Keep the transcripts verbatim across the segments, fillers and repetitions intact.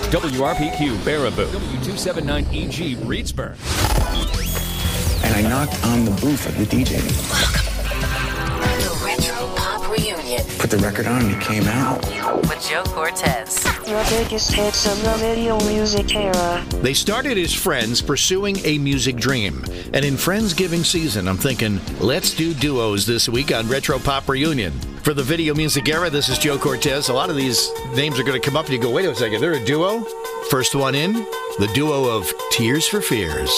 W R P Q, Baraboo. W two seventy-nine E G, Reedsburg. And I knocked on the booth of the D J. Welcome. The Retro Pop Reunion. Put the record on and it came out. With Joe Cortez. The biggest hits of the video music era. They started as friends pursuing a music dream. And in Friendsgiving season, I'm thinking, let's do duos this week on Retro Pop Reunion. For the video music era, this is Joe Cortez. A lot of these names are going to come up and you go, wait a second, they're a duo? First one in, the duo of Tears for Fears.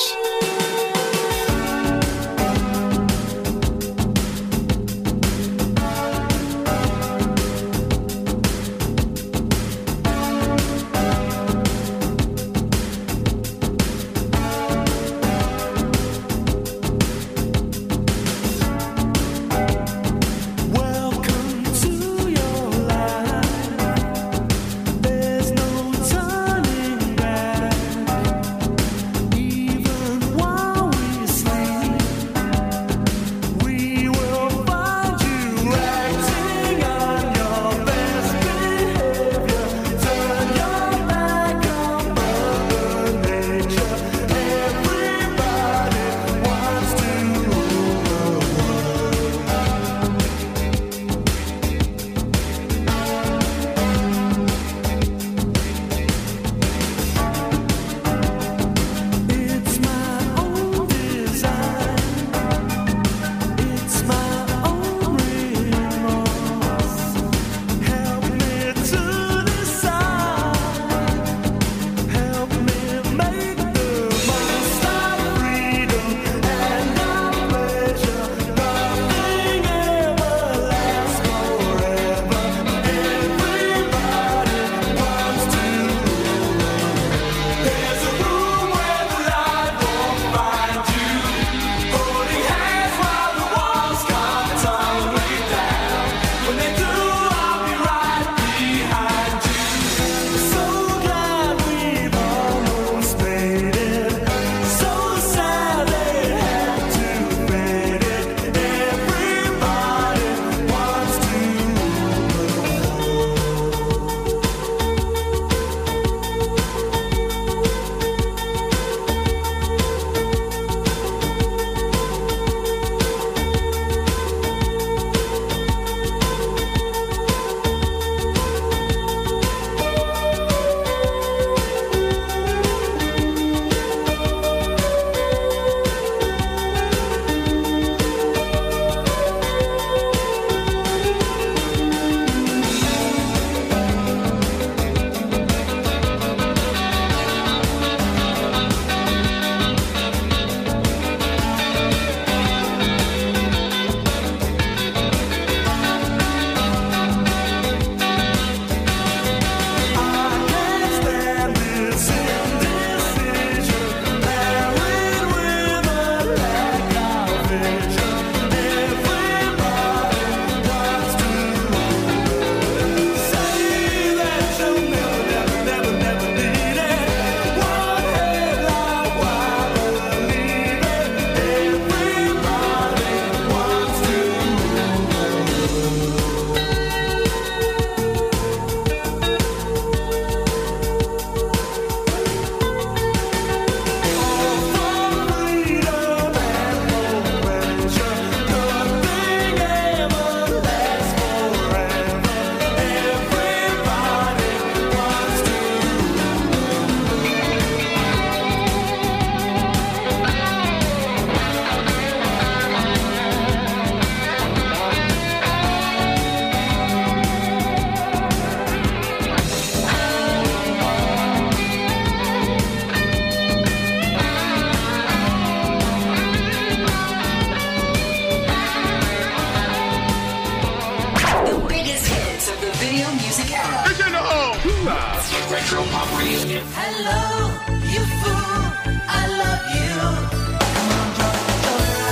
Retro Pop Reunion. Hello, you fool, I love you. Come on, join the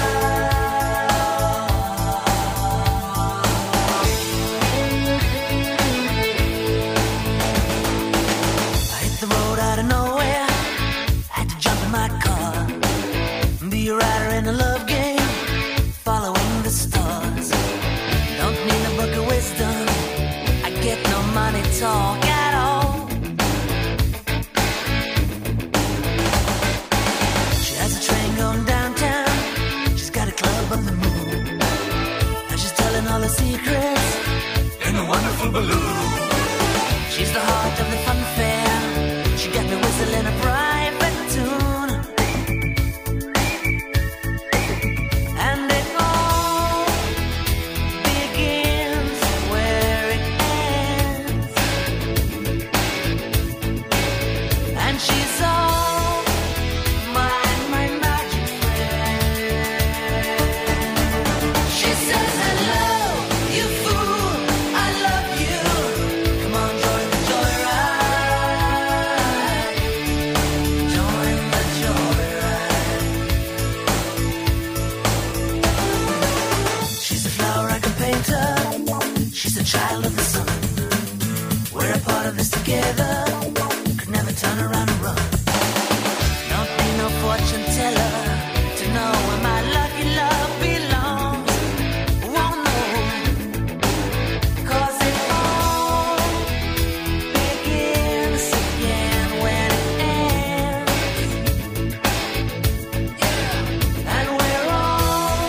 I hit the road out of nowhere, had to jump in my car, be a rider in a love game, following the stars. Don't need a book of wisdom, I get no money talk at all. She's the heart of the fun fair. She got me whistling a private tune. And it all begins where it ends. And she's all my, my magic friend. She says, hello, you fool, I love you. Come on, join the joyride. Join the joyride. She's a flower I can paint her. She's a child of the sun. We're a part of this together. Could never turn around and run. Don't need no fortune teller to know where my lucky love belongs. Won't know, 'cause it all begins again when it ends. And we're all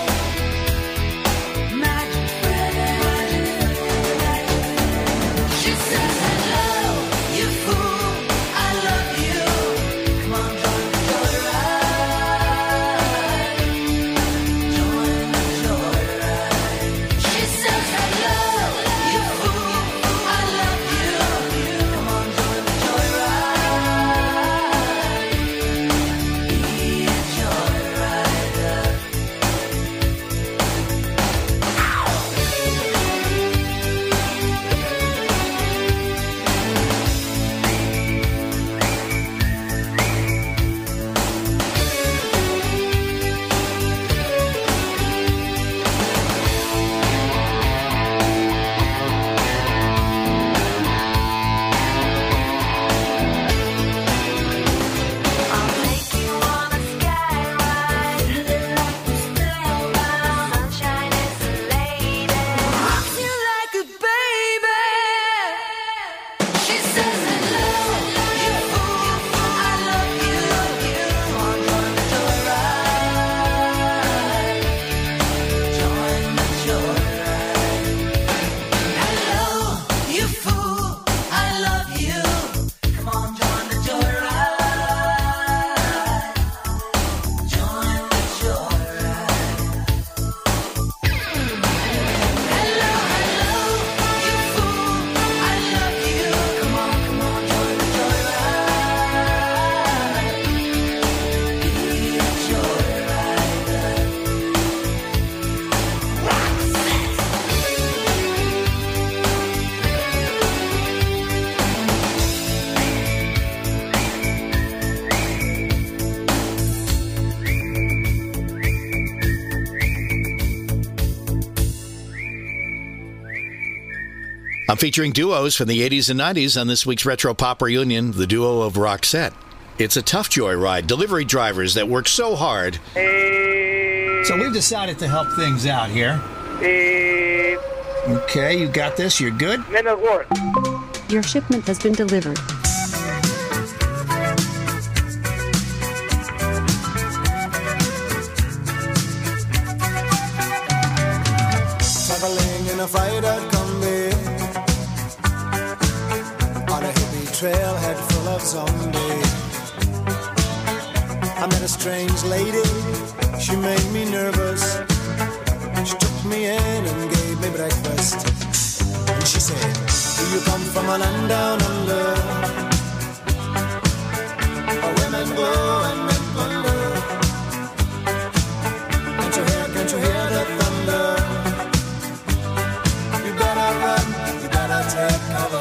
magic friends. She says, hello, you fool, I love you. Come on, join the joyride. Join the joyride. She says, hello, you fool, I love you. Come on, join the joyride. Be a joyrider. I'll take you on a sky ride. Sunshine is a lady. Rocks you like a baby. She says, hello, you fool, I love you. Come on, join the joyride. Join the joyride. Hello, you fool, I love you. Come on, join the joyride. Join the joyride. Hello, hello, you fool, I love you. Come on, come on, join the joyride. Be a joyrider. I'm featuring duos from the eighties and nineties on this week's Retro Pop Reunion, the duo of Roxette. It's a tough joyride. Delivery drivers that work so hard. So we've decided to help things out here. Okay, you got this. You're good? Your shipment has been delivered. Traveling in a freighter combi on a hippie trailhead full of zombies. I met a strange lady, she made me nervous. She took me in and gave me breakfast. And she said, do you come from a land down under? Where women go and men wonder. Can't you hear, can't you hear the thunder? You better run, you better take cover.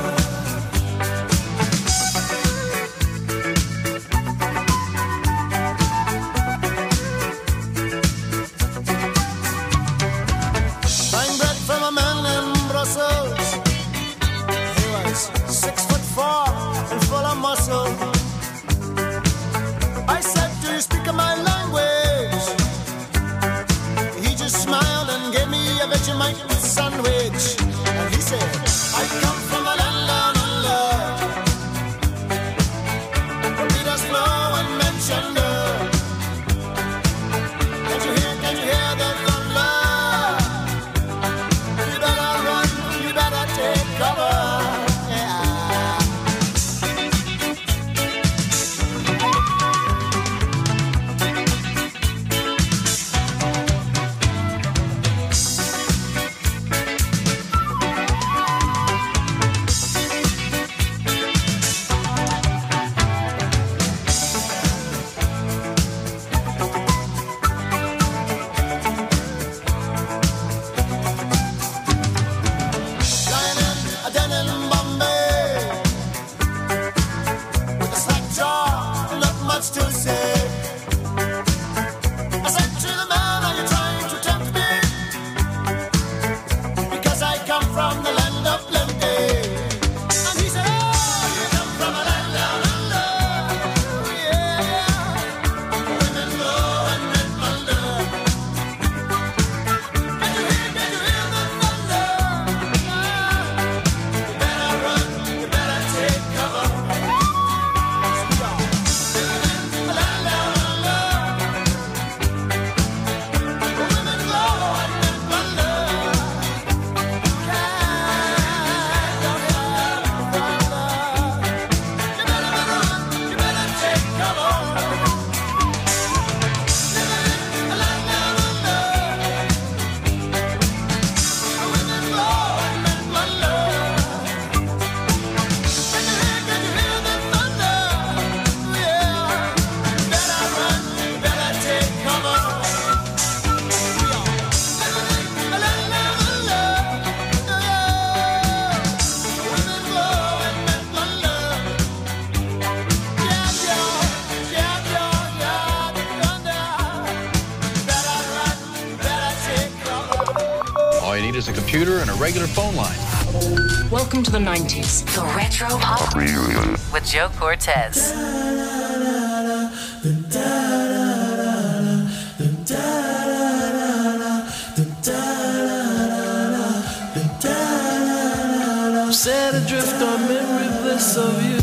Buying bread from a man in Brussels. He was six foot four and full of muscle. I said, do you speak my language? He just smiled and gave me a Vegemite sandwich. And he said, I come from a land down under. The leaders flow and mention the. Can't you hear, can't you hear the thunder? You better run, you better take computer and a regular phone line. Welcome to the nineties. The Retro Pop Reunion with Joe Cortez. Set adrift on memory bliss of you.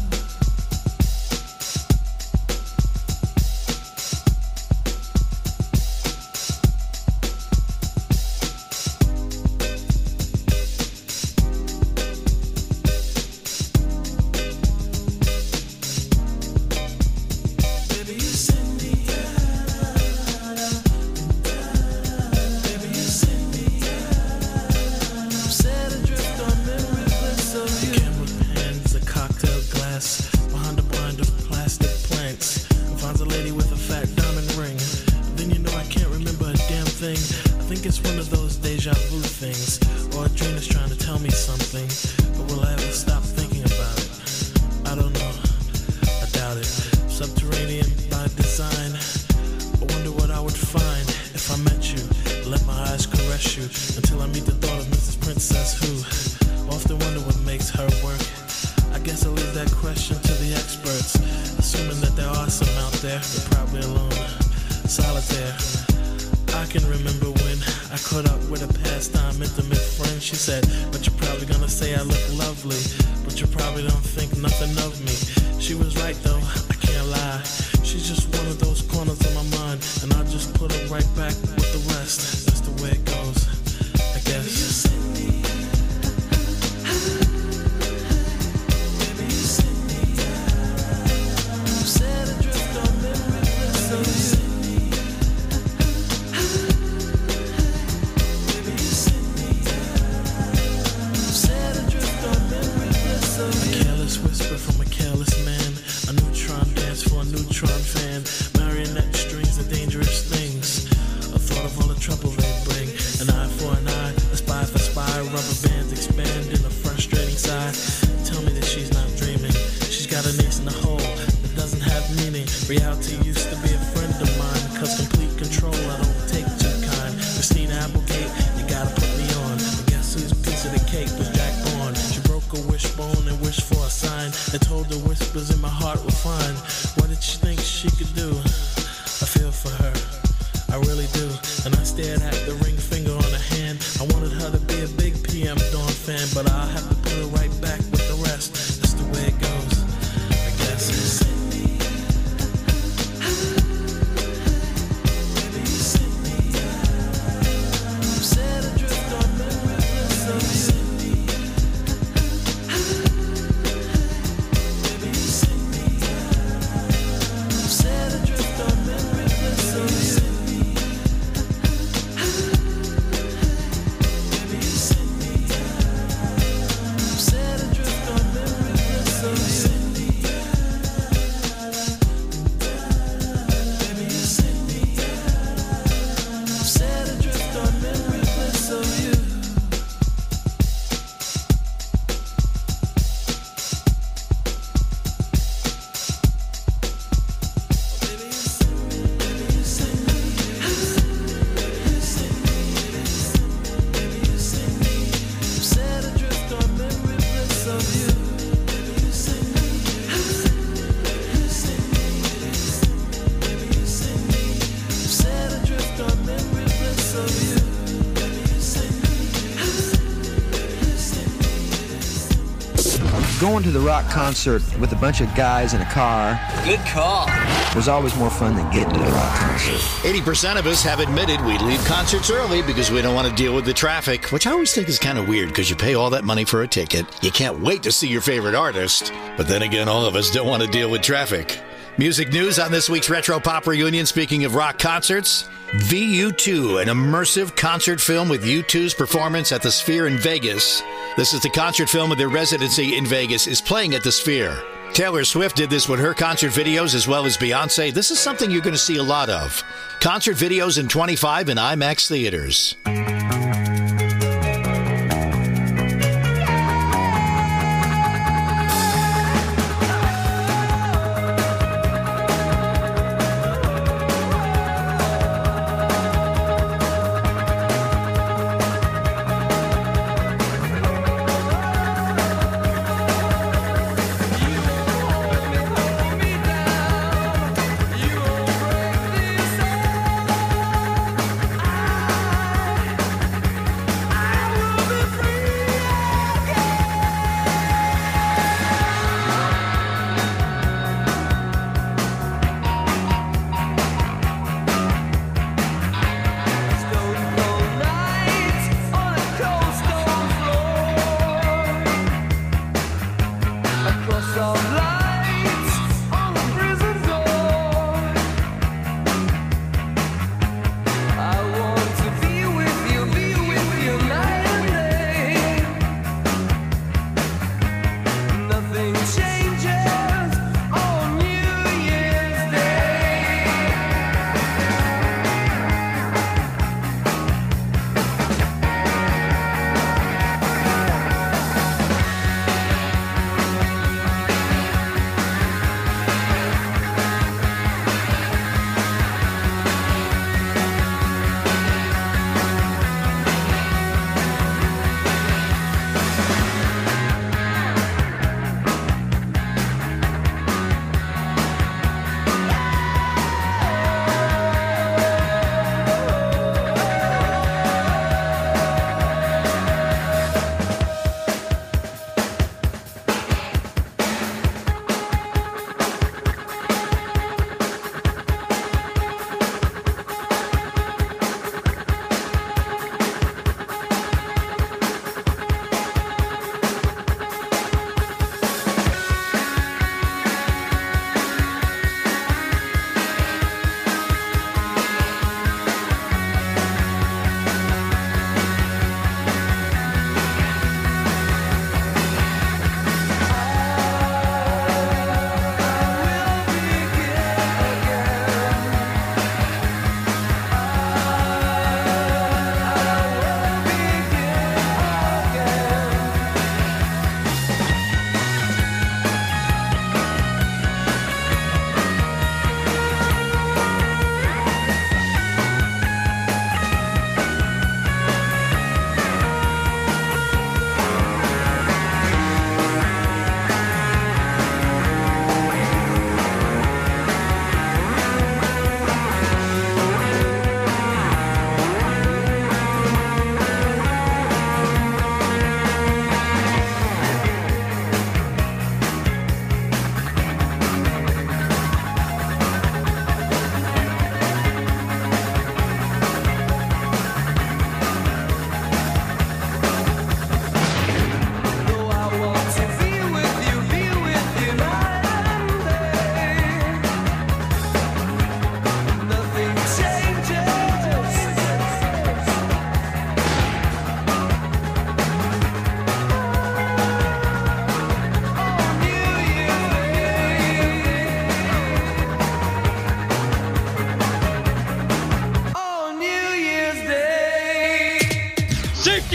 Going to the rock concert with a bunch of guys in a car. Good call. Was always more fun than getting to the rock concert. eighty percent of us have admitted we leave concerts early because we don't want to deal with the traffic, which I always think is kind of weird because you pay all that money for a ticket. You can't wait to see your favorite artist. But then again, all of us don't want to deal with traffic. Music news on this week's Retro Pop Reunion. Speaking of rock concerts, V U two, an immersive concert film with U two's performance at the Sphere in Vegas. This is the concert film of their residency in Vegas, is playing at the Sphere. Taylor Swift did this with her concert videos as well as Beyonce. This is something you're going to see a lot of. Concert videos in twenty-five in IMAX theaters.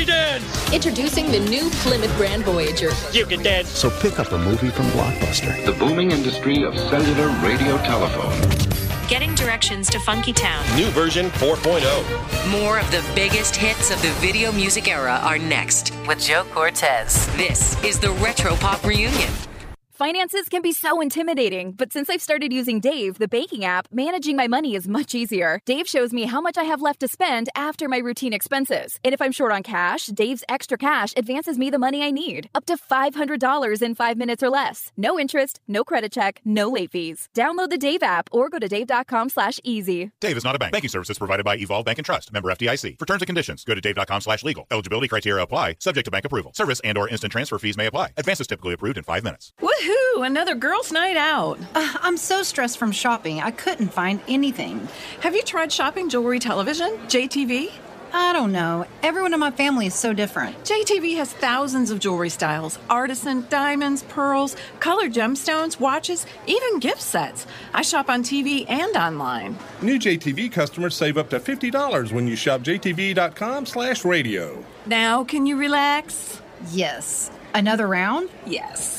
boogie dance! Introducing the new Plymouth brand Voyager. You can dance. So pick up a movie from Blockbuster. The booming industry of cellular radio telephone. Getting directions to Funky Town. New version four point oh. More of the biggest hits of the video music era are next with Joe Cortez. This is the Retro Pop Reunion. Finances can be so intimidating, but since I've started using Dave, the banking app, managing my money is much easier. Dave shows me how much I have left to spend after my routine expenses. And if I'm short on cash, Dave's Extra Cash advances me the money I need, up to five hundred dollars in five minutes or less. No interest, no credit check, no late fees. Download the Dave app or go to dave.com slash easy. Dave is not a bank. Banking services provided by Evolve Bank and Trust. Member F D I C. For terms and conditions, go to dave.com slash legal. Eligibility criteria apply, subject to bank approval. Service and or instant transfer fees may apply. Advances typically approved in five minutes. Woohoo! Another girls' night out. Uh, I'm so stressed from shopping. I couldn't find anything. Have you tried shopping jewelry television? J T V? I don't know. Everyone in my family is so different. J T V has thousands of jewelry styles. Artisan, diamonds, pearls, colored gemstones, watches, even gift sets. I shop on T V and online. New J T V customers save up to fifty dollars when you shop jtv.com slash radio. Now can you relax? Yes. Another round? Yes.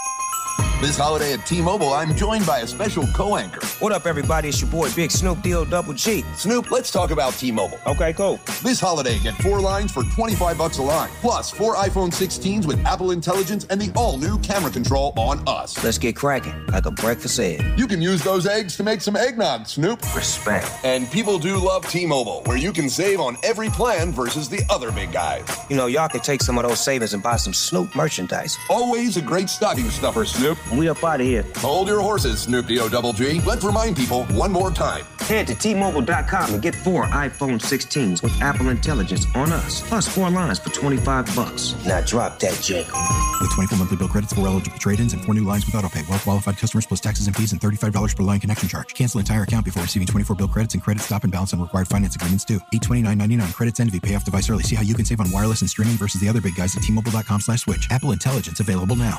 This holiday at T-Mobile, I'm joined by a special co-anchor. What up, everybody? It's your boy, Big Snoop D O Double G. Snoop, let's talk about T-Mobile. Okay, cool. This holiday, get four lines for twenty-five bucks a line, plus four iPhone sixteens with Apple Intelligence and the all-new camera control on us. Let's get cracking, like a breakfast egg. You can use those eggs to make some eggnog, Snoop. Respect. And people do love T-Mobile, where you can save on every plan versus the other big guys. You know, y'all can take some of those savings and buy some Snoop merchandise. Always a great stocking stuffer, Snoop. We up out of here. Hold your horses, Snoop D O Double G. Let's remind people one more time. Head to T Mobile dot com and get four iPhone sixteens with Apple Intelligence on us, plus four lines for twenty-five bucks. Now drop that jingle. With twenty-four monthly bill credits, four eligible trade-ins, and four new lines with autopay. Well-qualified customers plus taxes and fees and thirty-five dollars per line connection charge. Cancel entire account before receiving twenty-four bill credits and credit stop and balance on required finance agreements due. eight twenty-nine ninety-nine credits end if you pay off device early. See how you can save on wireless and streaming versus the other big guys at T Mobile dot com slash switch. Apple Intelligence available now.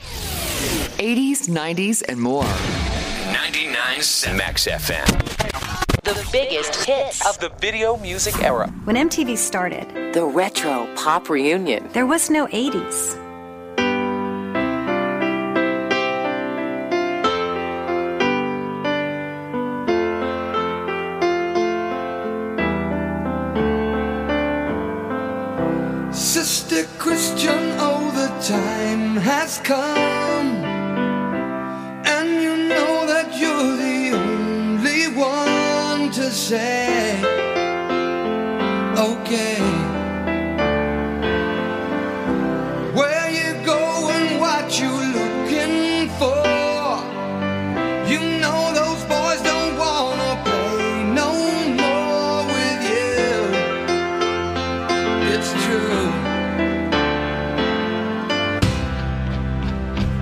eighties, nineties, and more. ninety-nine point seven Max F M. The biggest hits of the video music era. When M T V started, The Retro Pop Reunion. there was no eighties. Sister Christian, oh, the time has come, and you know that you're the only one to say, okay, where you going, what you looking for, you know those boys don't wanna play no more with you, it's true.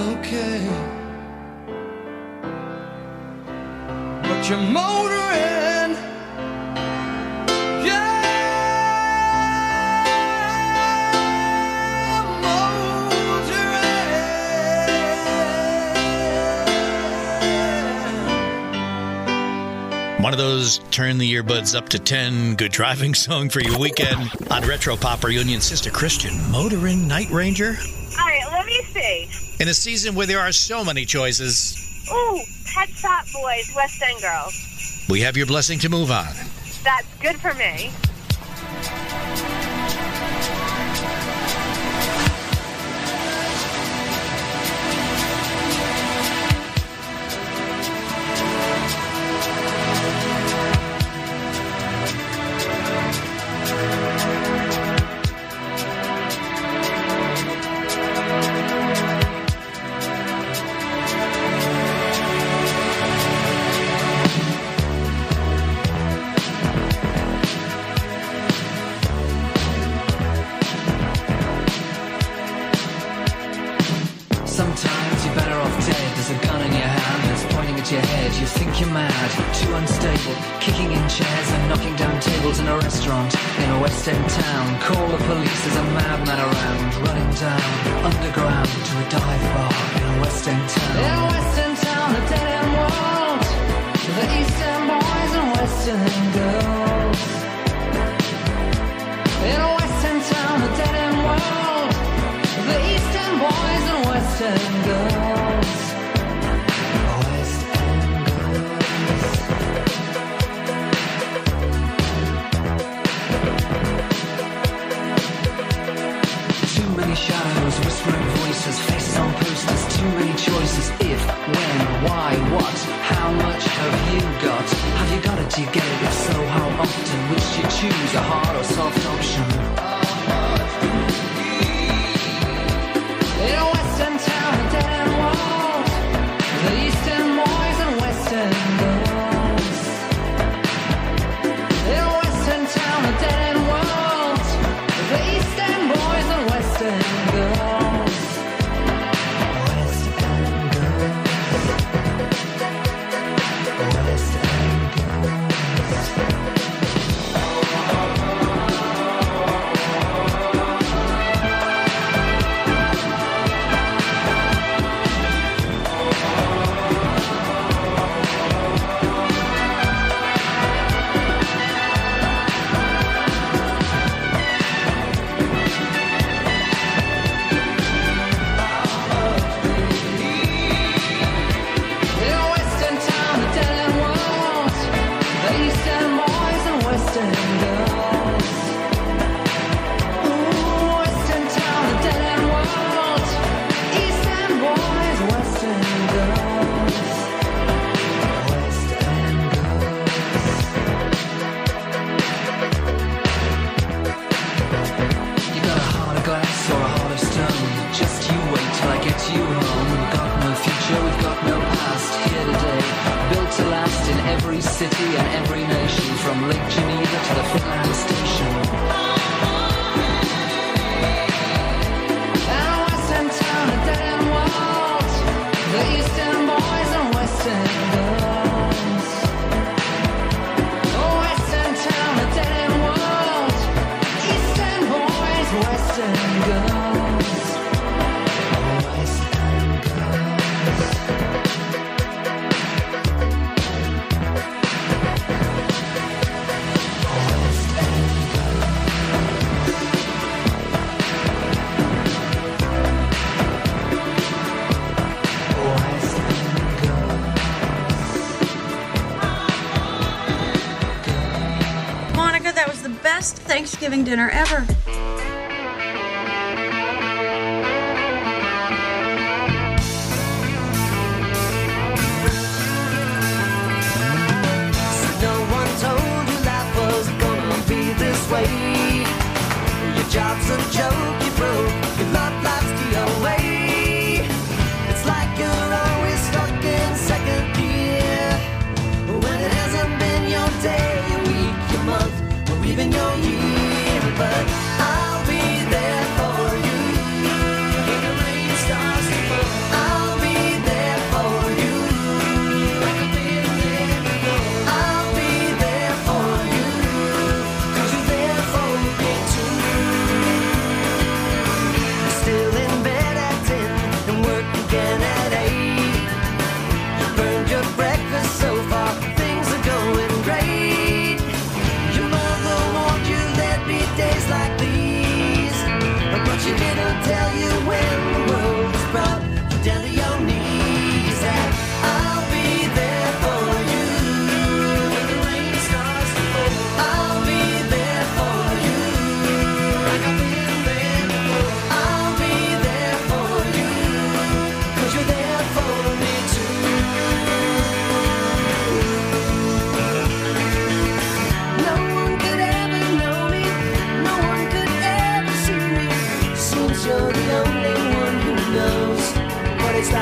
okay. But you're motoring, yeah, motoring. One of those turn the earbuds up to ten, good driving song for your weekend on Retro Pop Reunion. Sister Christian, Motoring Night Ranger. All right, let me see. In a season where there are so many choices, Ooh, Pet Shop Boys, West End Girls. we have your blessing to move on. That's good for me. Sometimes you're better off dead. There's a gun in your hand that's pointing at your head. You think you're mad, too unstable, kicking in chairs and knocking down tables in a restaurant in a West End town. Call the police, there's a madman around, running down underground to a dive bar in a West End town. In a West End town, a dead end world, the East End boys and West End girls. In a West End town, a dead end world, the East End boys and West End girls. West End girls. Too many shadows, whispering voices, faces on posters, too many choices. If, when, why, what, how much have you got? Have you got it, do you get it? If so, how often? Which do you choose, a hard or soft option? In a West End town, a dead end world, the East End boys and West End girls. In a West End town, a dead end world, the East End boys and West End girls. West End girls. West End girls. City and every nation, from Lake Geneva to the Finland Station. And a West End town, a dead end world, the East End boys and West End girls. A West End town, a dead end world, East End boys, West End girls. West End girls. Best Thanksgiving dinner ever. No one told you life was gonna be this way. Your job's a joke, you broke, your love life's the away. It's like you're always stuck in second gear when it hasn't been your day, your week, your month, or even your year. But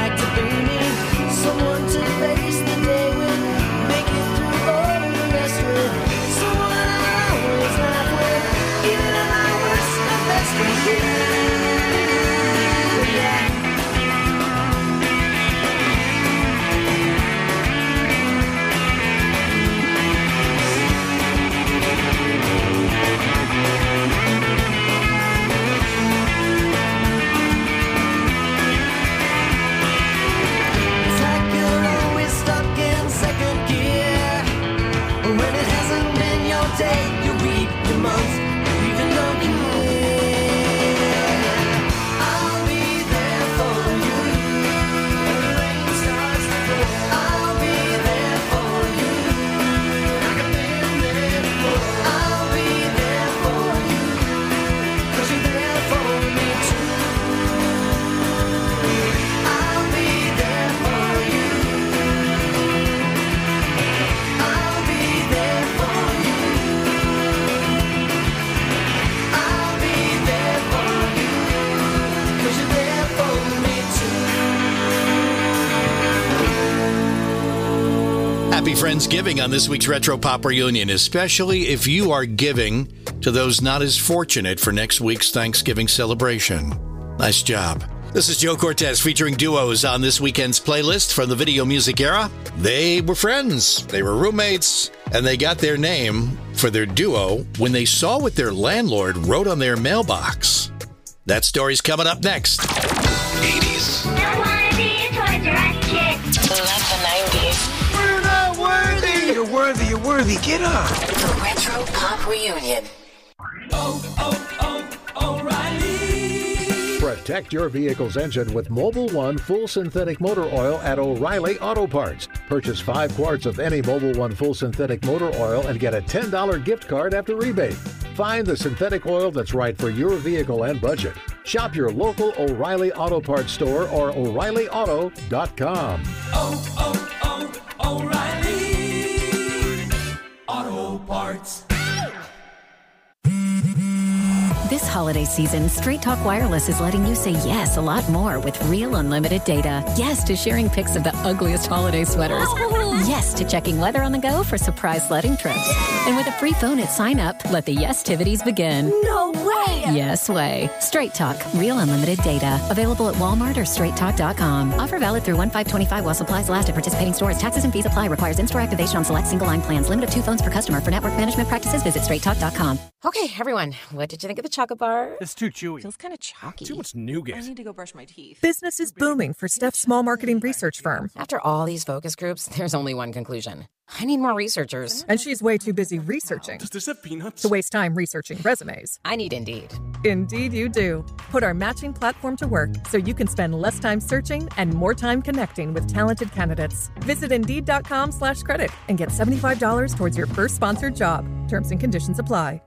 like to be me. Someone to face the day with, make it through all the rest with. Someone I always laugh with, even at my worst, the best with you. Yeah. Day you read the most, even though you I'll be there for you. When the rain starts to fall, I'll be there for you. Like I've been there before. I'll be there for you, 'cause you're there for me too. I'll be there for you. I'll be there for you. Happy Friendsgiving on this week's Retro Pop Reunion, especially if you are giving to those not as fortunate for next week's Thanksgiving celebration. Nice job. This is Joe Cortez featuring duos on this weekend's playlist from the video music era. They were friends, they were roommates, and they got their name for their duo when they saw what their landlord wrote on their mailbox. That story's coming up next. eighties. I wanna be a Toys R Us kid. Love the nineties. We're not worthy. You're worthy, you're worthy. Get up. The Retro Pop Reunion. Oh, oh, oh, O'Reilly. Protect your vehicle's engine with Mobil One Full Synthetic Motor Oil at O'Reilly Auto Parts. Purchase five quarts of any Mobil One Full Synthetic Motor Oil and get a ten dollars gift card after rebate. Find the synthetic oil that's right for your vehicle and budget. Shop your local O'Reilly Auto Parts store or O'Reilly Auto dot com. Oh, oh, oh, O'Reilly Auto Parts. This holiday season, Straight Talk Wireless is letting you say yes a lot more with real unlimited data. Yes to sharing pics of the ugliest holiday sweaters. Oh. Yes to checking weather on the go for surprise sledding trips. Yeah. And with a free phone at sign up, let the yes-tivities begin. No way! Yes way. Straight Talk, real unlimited data. Available at Walmart or straight talk dot com. Offer valid through one five twenty-five while supplies last at participating stores. Taxes and fees apply. Requires in-store activation on select single line plans. Limit of two phones per customer. For network management practices, visit straight talk dot com. Okay, everyone, what did you think of the chocolate bar? It's too chewy. Feels kind of chalky. Too much nougat. I need to go brush my teeth. Business is booming for Steph's small marketing research firm. After all these focus groups, there's only one conclusion. I need more researchers. And she's way too busy researching. Does this have peanuts? To waste time researching resumes. I need Indeed. Indeed you do. Put our matching platform to work so you can spend less time searching and more time connecting with talented candidates. Visit Indeed.com slash credit and get seventy-five dollars towards your first sponsored job. Terms and conditions apply.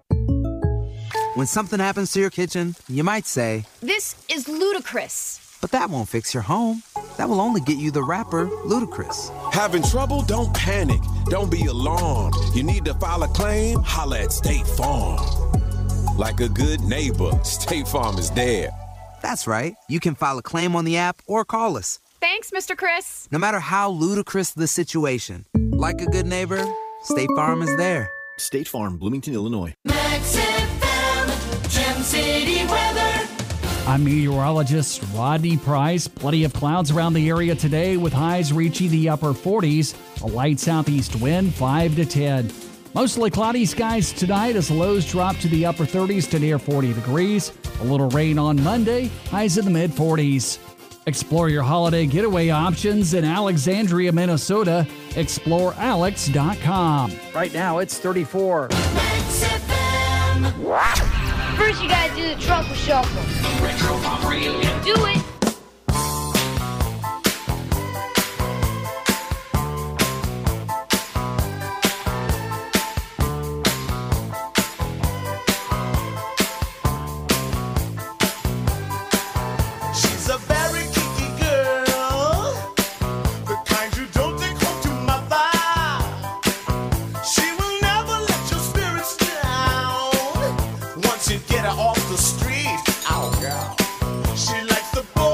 When something happens to your kitchen, you might say, "This is ludicrous." But that won't fix your home. That will only get you the rapper, Ludacris. Having trouble? Don't panic. Don't be alarmed. You need to file a claim? Holla at State Farm. Like a good neighbor, State Farm is there. That's right. You can file a claim on the app or call us. Thanks, Mister Chris. No matter how ludicrous the situation, like a good neighbor, State Farm is there. State Farm, Bloomington, Illinois. Max F M, Gem City weather. I'm meteorologist Rodney Price. Plenty of clouds around the area today with highs reaching the upper forties. A light southeast wind, five to ten. Mostly cloudy skies tonight as lows drop to the upper thirties to near forty degrees. A little rain on Monday, highs in the mid forties. Explore your holiday getaway options in Alexandria, Minnesota. explore alex dot com. Right now it's thirty-four. Max F M. First you gotta do the truffle shuffle. Retro Pop Reunion. Do it. She's a very kinky girl, the kind you don't take home to mother. She will never let your spirits down once you get her off the street. Oh, girl. She likes the boy.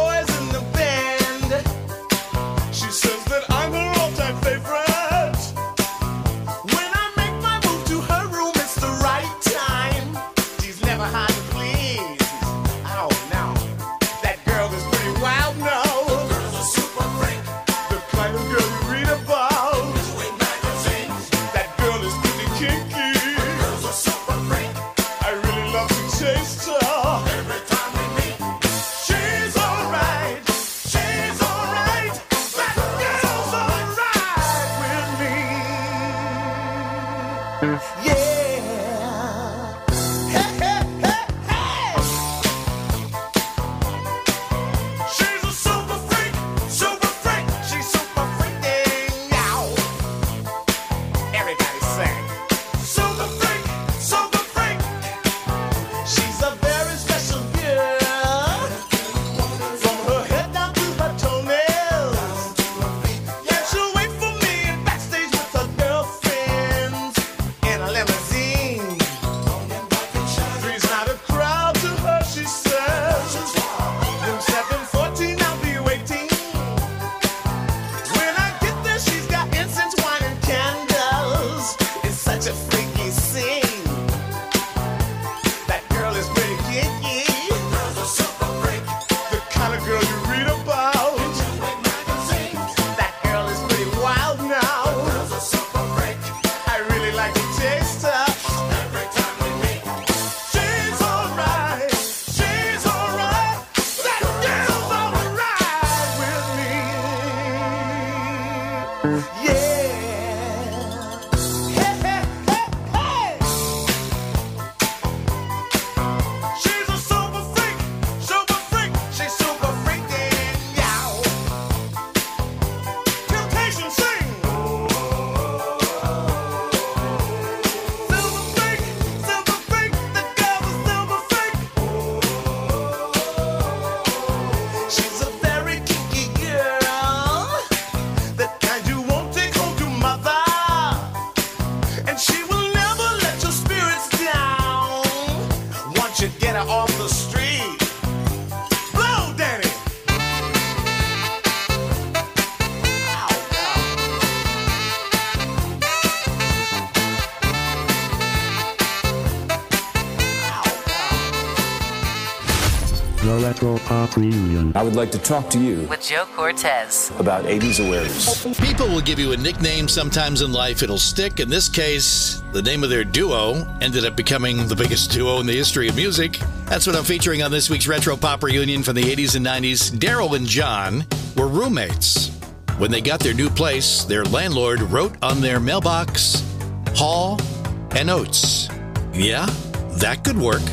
The Retro Pop Reunion. I would like to talk to you with Joe Cortez about eighties awareness. People will give you a nickname sometimes in life. It'll stick. In this case, the name of their duo ended up becoming the biggest duo in the history of music. That's what I'm featuring on this week's Retro Pop Reunion from the eighties and nineties. Daryl and John were roommates. When they got their new place, their landlord wrote on their mailbox, Hall and Oates. Yeah, that could work.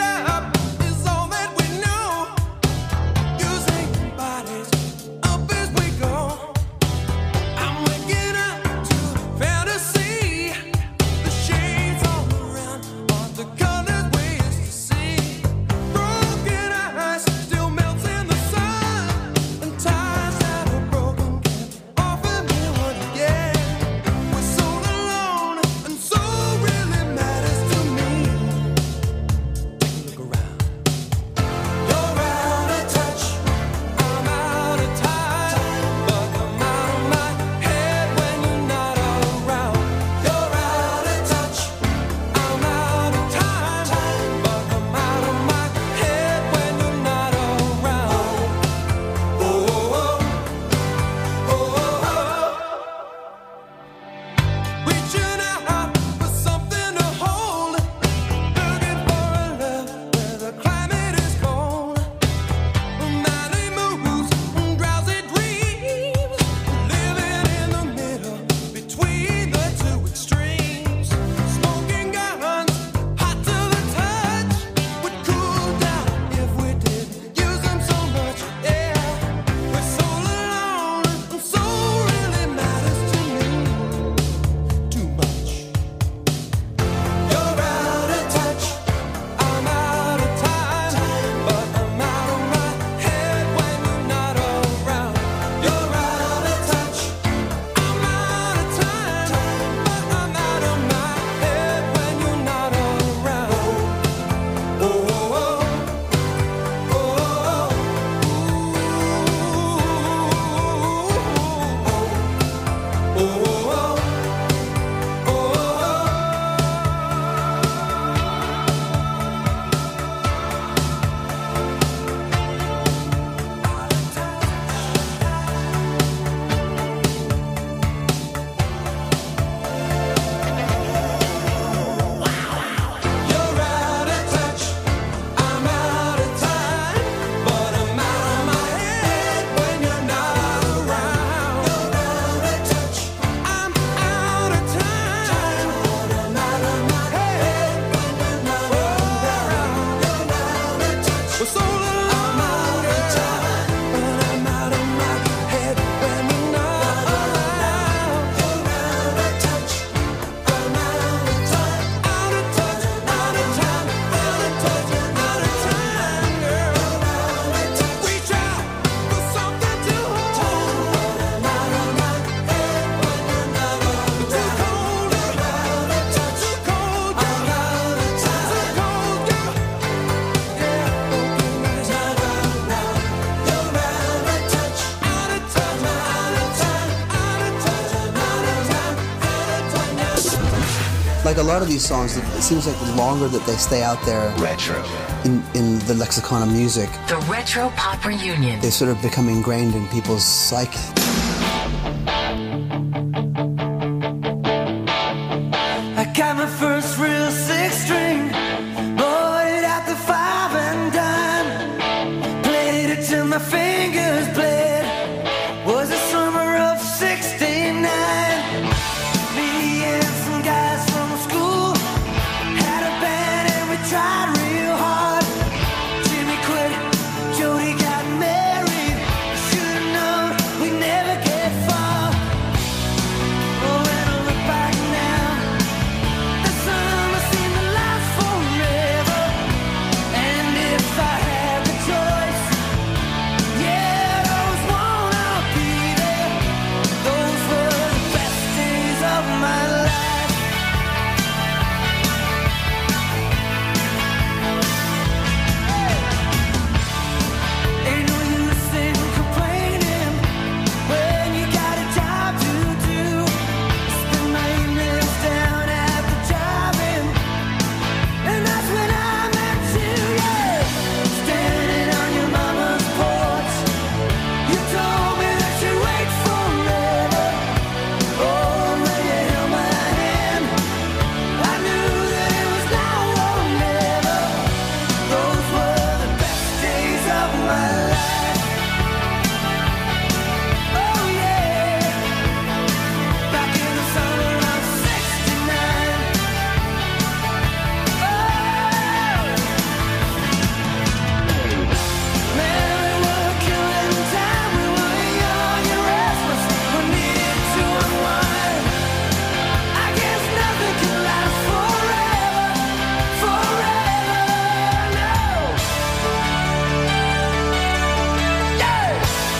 Is all that we know. Use anybody's up is like a lot of these songs, it seems like the longer that they stay out there Retro. in, in the lexicon of music, The Retro Pop Reunion. they sort of become ingrained in people's psyche. I got my first real six string, bought it at the five and dime, played it till my fingers bled. Was the summer of sixty-nine. Me and some guys from school had a band and we tried real hard. Jimmy quit, Jody got married. Should've known we'd never get far. Oh, when I look back now, the summer seemed to last forever. And if I had the choice, yeah, I'd always wanna be there. Those were the best days of my life. Ain't no use in complaining when you got a job to do. Spend my evenings down at the drive-in, and that's when I met you, yeah. Standing on your mama's porch, you told me that you'd wait forever. Oh, when you held my hand, I knew that it was now or never. Those were the best days of my life. Oh yeah, back in the summer of sixty-nine. Man, we were killing time. We were young and restless. We needed to unwind. I guess nothing can last forever, forever, no. Yeah.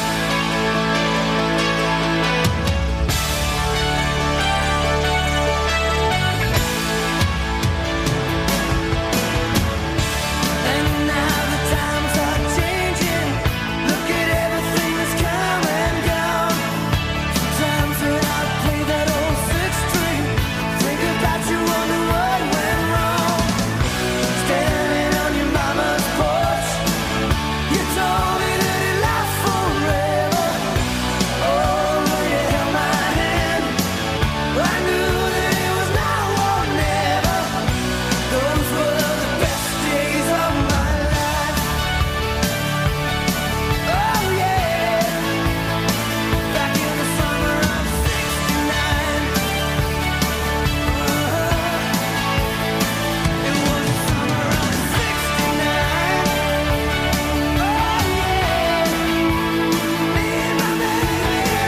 And now the times are changing. Look at everything that's come and gone. Sometimes when I play that old six string, think about you, wonder what went wrong. Standing on your mama's porch, you told me that it lasts forever. Oh, when you held my hand, I knew that it was now or never. Those were the best days of my life. Oh yeah, back in the summer of sixty-nine. It was the summer of sixty-nine. Oh yeah, me and my baby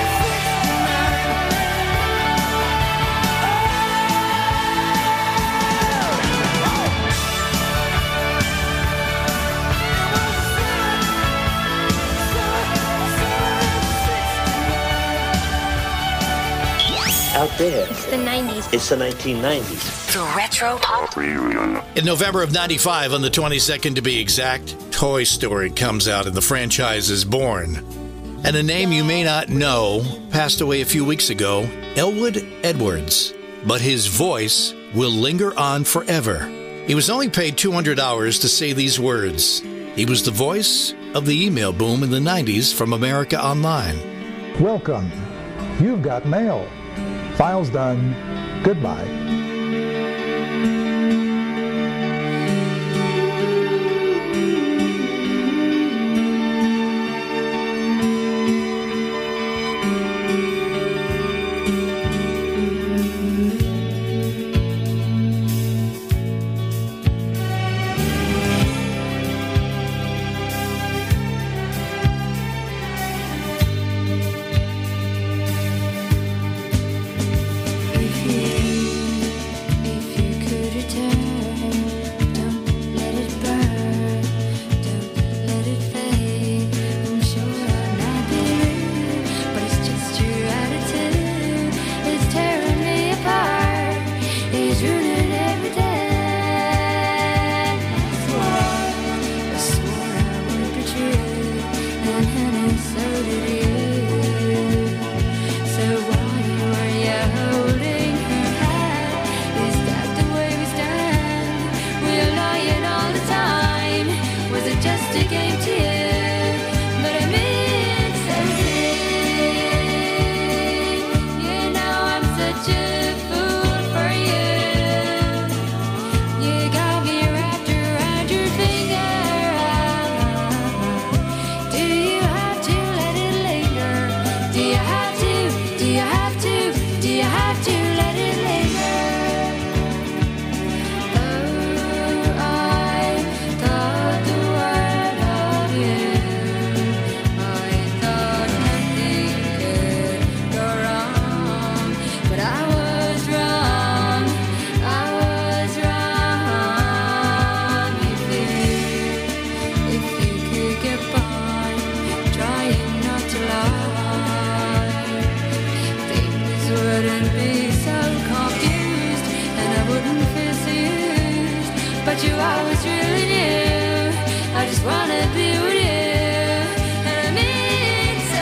Out there, It's the nineties. it's the nineteen nineties. The Retro Pop Reunion. In November of ninety-five, on the twenty-second to be exact, Toy Story comes out and the franchise is born. And a name you may not know passed away a few weeks ago, Elwood Edwards. But his voice will linger on forever. He was only paid two hundred dollars to say these words. He was the voice of the email boom in the nineties from America Online. Welcome. You've got mail. File's done. Goodbye. but you always really knew. I just wanna be with you. And I mean so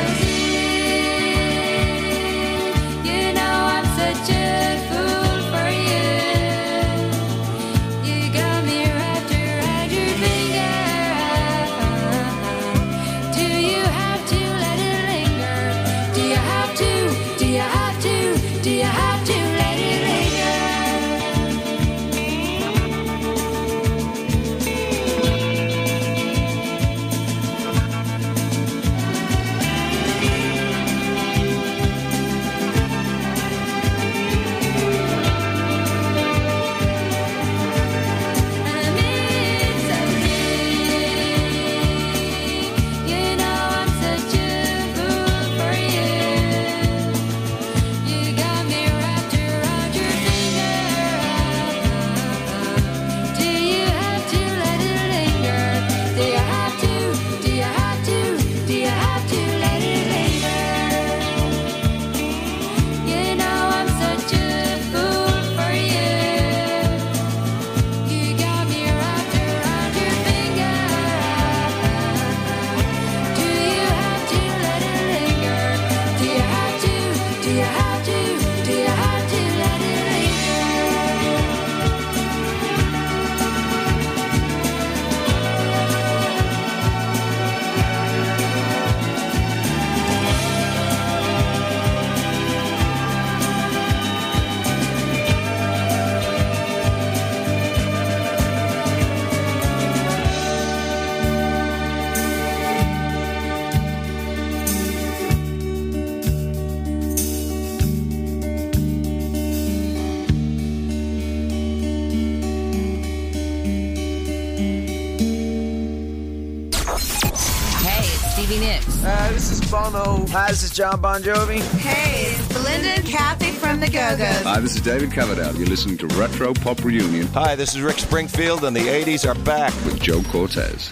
deep. You know I'm such a fool for you. You got me wrapped around your finger. Do you have to let it linger? Do you have to? Do you have to? Do you have to let it linger? You know I'm such a fool for you. You got me wrapped around your finger. Do you have to let it linger? Do you have to? Do you have to? Do you have to let it linger? You know I'm such a fool for you. You got me wrapped around your finger. Do you have to let it linger? Do you have to? Do you have to? Do you have to let it linger? Hey, it's Stevie Nicks. Uh, this is Bono. Hi, this is John Bon Jovi. Hey, it's Belinda and Kathy from the Go-Go's. Hi, this is David Coverdale. You're listening to Retro Pop Reunion Hi, this is Rick Springfield, and the eighties are back. with Joe Cortez.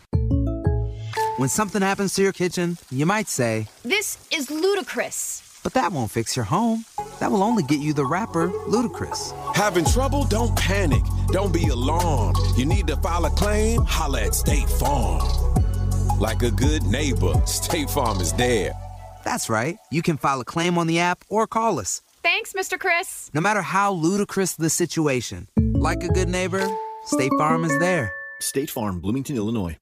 When something happens to your kitchen, you might say, This is ludicrous. but that won't fix your home. That will only get you the rapper, Ludacris. Having trouble? Don't panic. Don't be alarmed. You need to file a claim? Holla at State Farm. Like a good neighbor, State Farm is there. That's right. You can file a claim on the app or call us. Thanks, Mister Chris. No matter how ludicrous the situation, like a good neighbor, State Farm is there. State Farm, Bloomington, Illinois.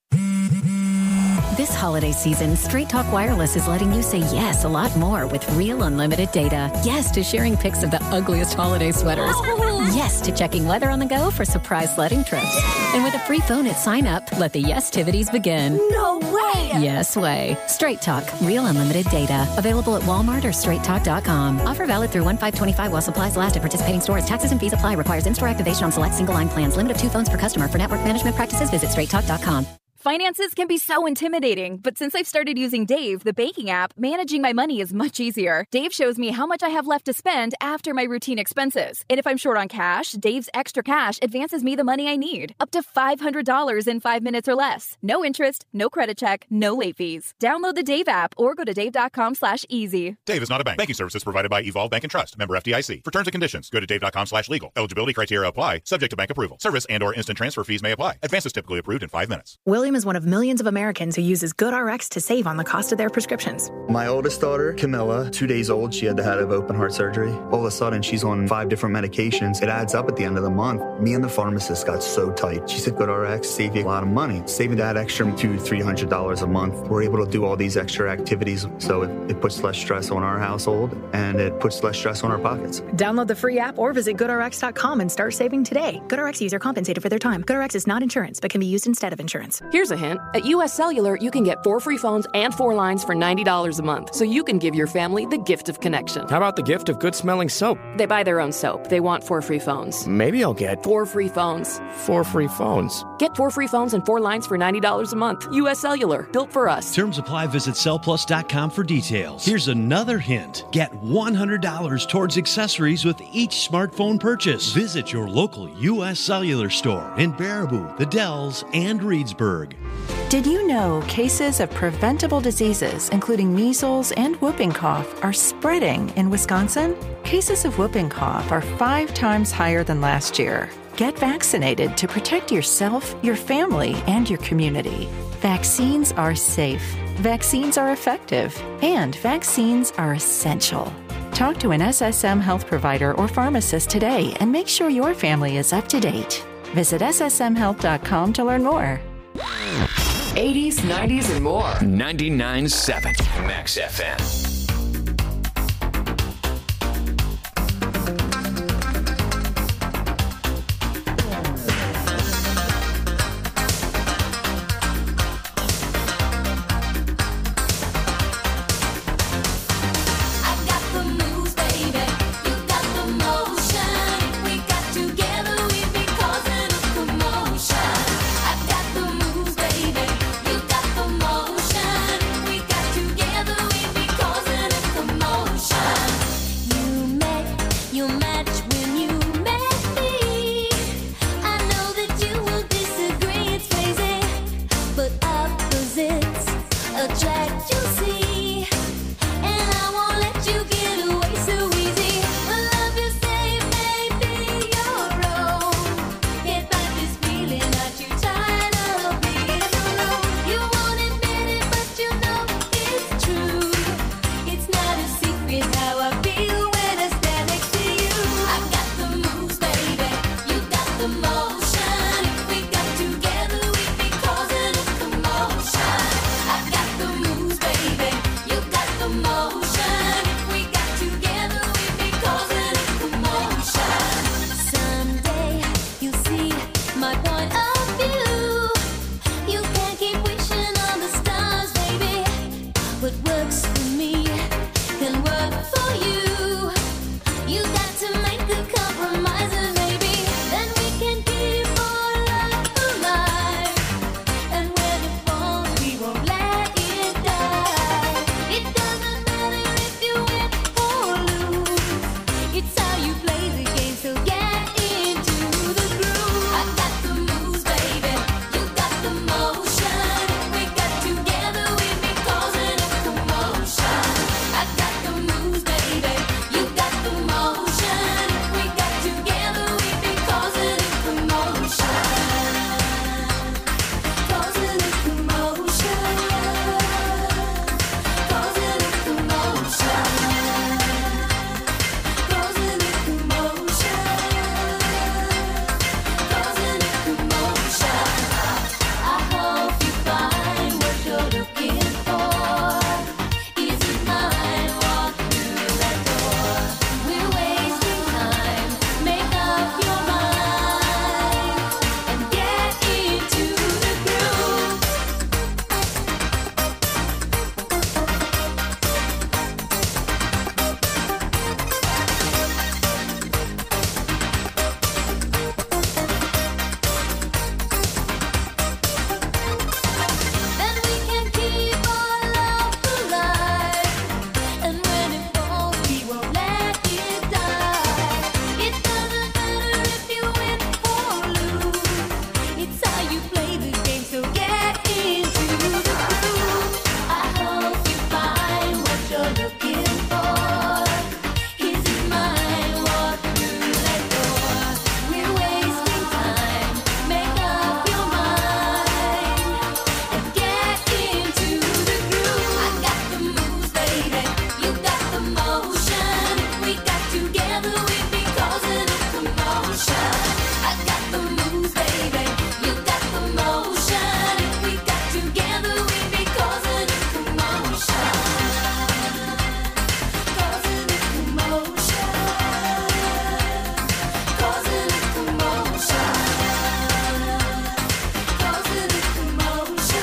This holiday season, Straight Talk Wireless is letting you say yes a lot more with real unlimited data. Yes to sharing pics of the ugliest holiday sweaters. Yes to checking weather on the go for surprise sledding trips. And with a free phone at sign up, let the yes-tivities begin. No way! Yes way. Straight Talk, real unlimited data. Available at Walmart or straight talk dot com. Offer valid through one five twenty-five while supplies last at participating stores. Taxes and fees apply. Requires in-store activation on select single line plans. Limit of two phones per customer. For network management practices, visit straight talk dot com. Finances can be so intimidating, but since I've started using Dave, the banking app, managing my money is much easier. Dave shows me how much I have left to spend after my routine expenses. And if I'm short on cash, Dave's Extra Cash advances me the money I need, up to five hundred dollars in five minutes or less. No interest, no credit check, no late fees. Download the Dave app or go to dave.com slash easy. Dave is not a bank. Banking services provided by Evolve Bank and Trust. Member F D I C. For terms and conditions, go to dave.com slash legal. Eligibility criteria apply, subject to bank approval. Service and or instant transfer fees may apply. Advances typically approved in five minutes. William is one of millions of Americans who uses GoodRx to save on the cost of their prescriptions. My oldest daughter, Camilla, two days old, she had to have open heart surgery. All of a sudden, she's on five different medications. It adds up at the end of the month. Me and the pharmacist got so tight. She said, GoodRx save you a lot of money. Saving that extra two, hundred dollars, three hundred dollars a month. We're able to do all these extra activities, so it, it puts less stress on our household, and it puts less stress on our pockets. Download the free app or visit good R X dot com and start saving today. GoodRx user compensated for their time. GoodRx is not insurance, but can be used instead of insurance. Here's a hint. At U S Cellular, you can get four free phones and four lines for ninety dollars a month, so you can give your family the gift of connection. How about the gift of good-smelling soap? They buy their own soap. They want four free phones. Maybe I'll get Four free phones. four free phones. Get four free phones and four lines for ninety dollars a month. U S Cellular, built for us. Terms apply. Visit cell plus dot com for details. Here's another hint. Get one hundred dollars towards accessories with each smartphone purchase. Visit your local U S Cellular store in Baraboo, The Dells, and Reedsburg. Did you know cases of preventable diseases, including measles and whooping cough, are spreading in Wisconsin? Cases of whooping cough are five times higher than last year. Get vaccinated to protect yourself, your family, and your community. Vaccines are safe, vaccines are effective, and vaccines are essential. Talk to an S S M health provider or pharmacist today and make sure your family is up to date. Visit S S M health dot com to learn more. eighties, nineties, and more. ninety-nine point seven Max F M.